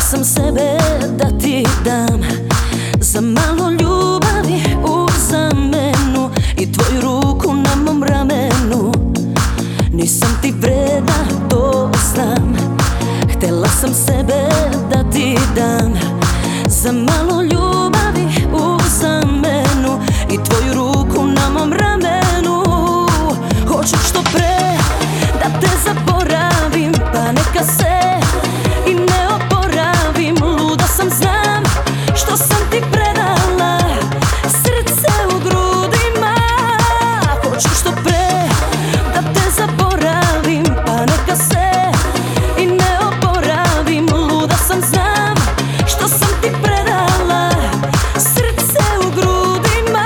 sam sebe da ti dam za malo ljubavi u zamenu i tvoju ruku na mom ramenu. Nisam ti vredna, to znam. Htela sam sebe da ti dam za malo ljubavi u zamenu i tvoju ruku na mom ramenu. Hoću što pre da te zaboravim, pa neka se i ne oporavim. Luda sam, znam što sam ti predala srce u grudima. Hoću što pre da te zaboravim, pa neka se i ne oporavim. Luda sam, znam što sam ti predala srce u grudima.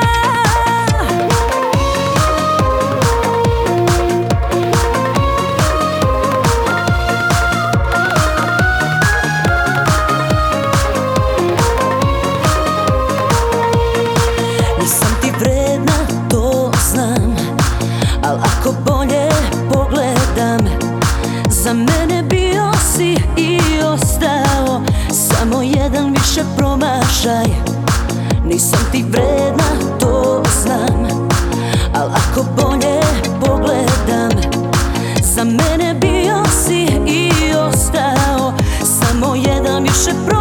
Nisam ti vredna, to znam, al ako bolje pogledam, za mene bio si i ostao samo jedan više promašaj. Nisam ti vredna, to znam, al ako bolje pogledam, za mene bio si i ostao samo jedan više promašaj.